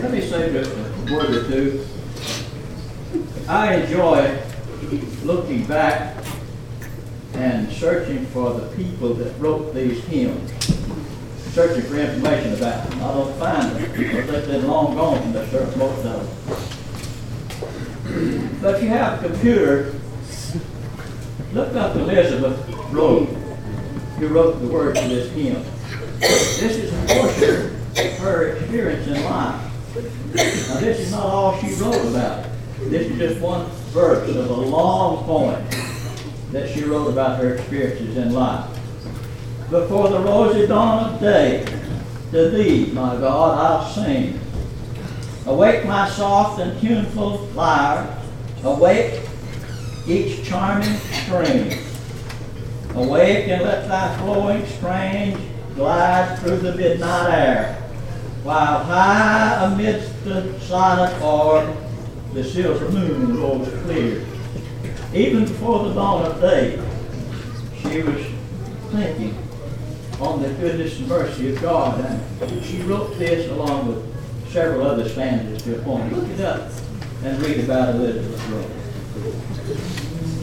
Let me say just a word or two. I enjoy looking back and searching for the people that wrote these hymns, searching for information about them. I don't find them because they've been long gone from the church, most of them. But if you have a computer, look up Elizabeth Road, who wrote the words of this hymn. This is a portion of her experience in life. Now this is not all she wrote about. This is just one verse of a long poem that she wrote about her experiences in life. Before the rosy dawn of day, to thee, my God, I'll sing. Awake my soft and tuneful lyre, awake each charming string. Awake and let thy flowing strains glide through the midnight air, while high amidst the silent orb the silver moon rose clear. Even before the dawn of day, she was thinking on the goodness and mercy of God, and she wrote this along with several other stanzas to a point. Look it up and read about Elizabeth Road.